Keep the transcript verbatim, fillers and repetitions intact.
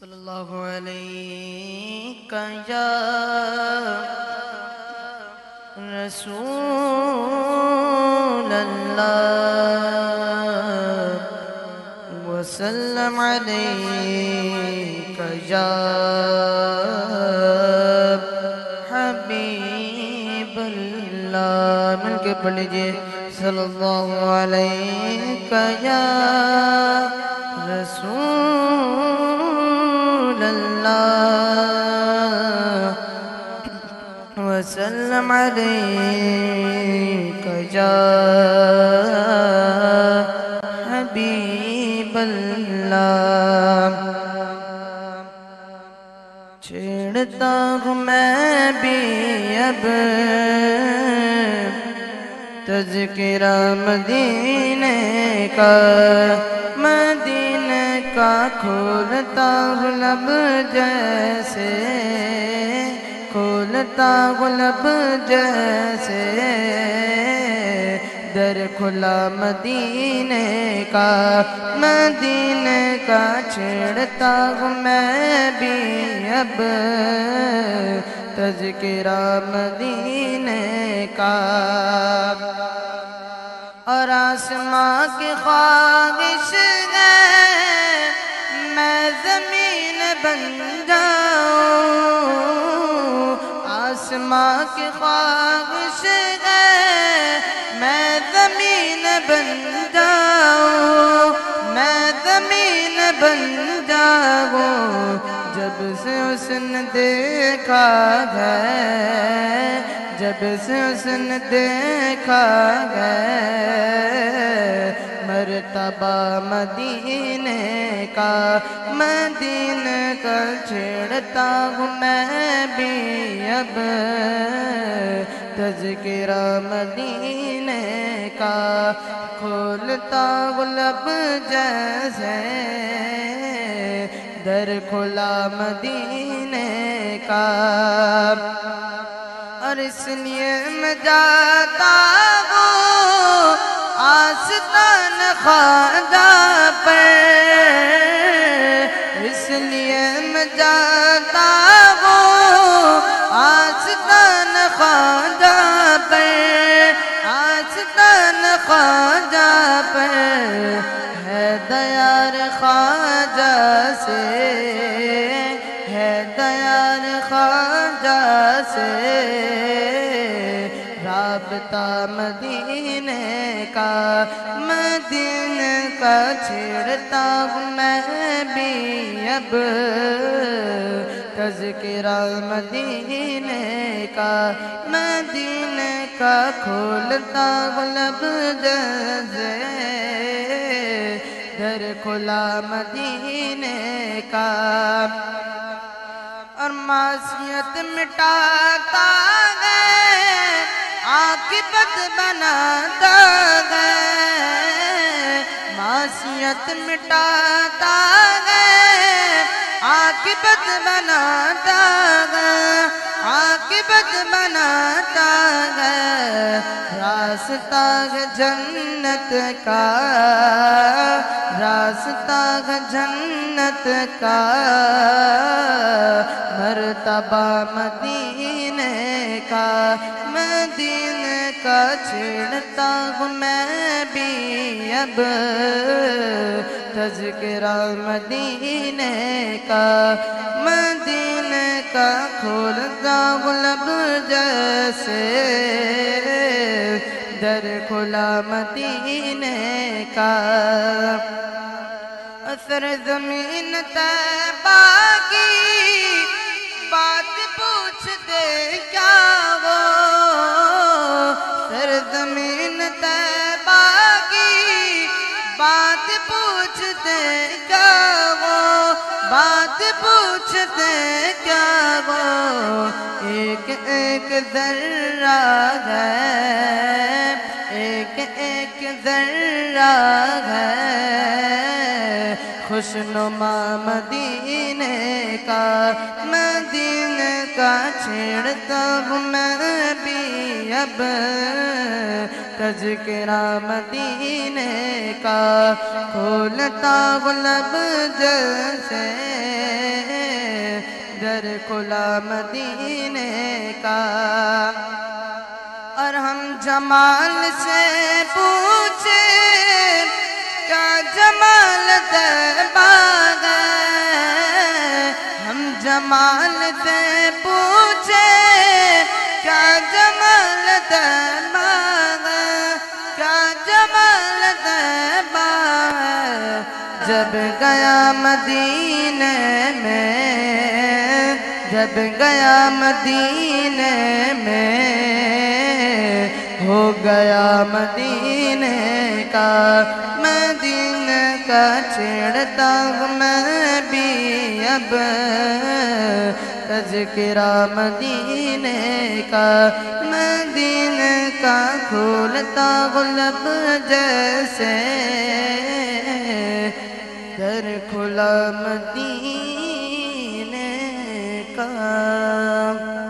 صلی اللہ علیہ یا رسول اللہ وسلم علیک یا حبیب اللہ۔ مل کے پڑھ لیجئے صلی اللہ علیہ یا رسول اللہ وسلم علیک یا حبیب اللہ۔ چھیڑتا ہوں میں بھی اب تذکرہ مدینے کا، مدینے کا کھولتا ہوں لب جیسے، کھولتا ہوں لب جیسے در کھلا مدینے کا، مدینے کا چھیڑتا ہوں میں بھی اب تذکرہ مدینے کا۔ اور آسماں کی خواہش ہے میں زمین بن جاؤں، آسماں کی خواہش ہے میں زمین بن جاؤں، میں زمین بن جاؤں۔ جب سے اس نے دیکھا ہے، جب سے اس نے دیکھا ہے مرتبہ مدینے کا، مدینے کا چھیڑتا ہوں میں بھی اب تذکرہ مدینے کا، کھولتا ہوں لب جیسے در کھلا مدینے کا۔ اور اس لیے میں جاتا ہوں آستان خواجہ پر، اس لیے میں جاتا ہوں آستان خواجہ پر، آستان خواجہ پر ہے دیار خواجہ سے، ہے دیار خواجہ سے رابطہ مدینے کا، مدینے کا چھیڑتا ہوں میں بھی اب تذکرہ مدینے کا، مدینے کا کھولتا ہوں لب جیسے در کھلا مدینے کا۔ اور معصیت مٹاتا ہے عاقبت بناتا ہے، معصیت مٹاتا ہے عاقبت بناتا ہے، عاقبت بناتا ہے۔ راستہ ہے جنت کا، راستہ ہے جنت کا مرتبہ مدینے کا، مدینے کا چھیڑتا ہوں میں بھی اب تذکرہ مدینے کا، مدینے کا کھولتا ہوں لب جیسے در کھلا مدینے کا۔ اثر زمین طیبہ کی بات پوچھتے کیا وہ، سرزمین طیبہ کی بات پوچھتے کیا وہ، بات پوچھتے کیا وہ۔ ایک ایک ذرہ ہے، ایک ایک ذرہ ہے خوشنما مدینے کا، مدینے کا چھیڑتا ہوں میں بھی اب تذکرہ مدینے کا، کھولتا ہوں لب جیسے در کھلا مدینے کا، اور ہم جمال سے پوچھے کیا جمال طیبہ ہے، ہم جمال سے پوچھے کیا جمال طیبہ ہے، کیا جمال طیبہ ہے، جب گیا مدینے میں، جب گیا مدینے میں، ہو گیا مدینے کا، مدینے کا چھیڑتا ہوں میں بھی اب تذکرہ مدینے کا، مدینے کا کھولتا ہوں لب جیسے در کھلا مدینے کا۔